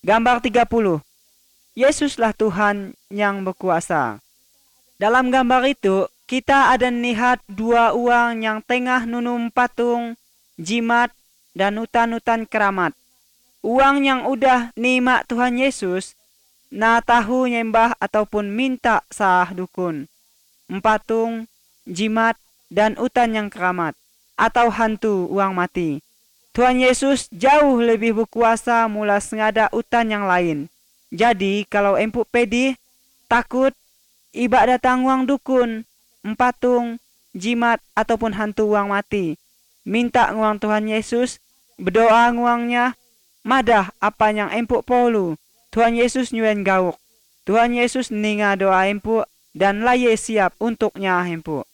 Gambar 30. Yesuslah Tuhan yang berkuasa. Dalam gambar itu, kita ada lihat dua orang yang tengah nunum patung, jimat, dan utan-utan keramat. Uang yang udah nima Tuhan Yesus, na tahu nyembah ataupun minta sah dukun. Patung, jimat, dan utan yang keramat. Atau hantu uang mati. Tuhan Yesus jauh lebih berkuasa mula sengada utan yang lain. Jadi kalau empuk pedi, takut, iba datang uang dukun, patung, jimat, ataupun hantu uang mati. Minta nguang Tuhan Yesus, berdoa nguangnya, madah apa yang empuk polu. Tuhan Yesus nyuen gauk. Tuhan Yesus ninga doa empuk dan laye siap untuknya empuk.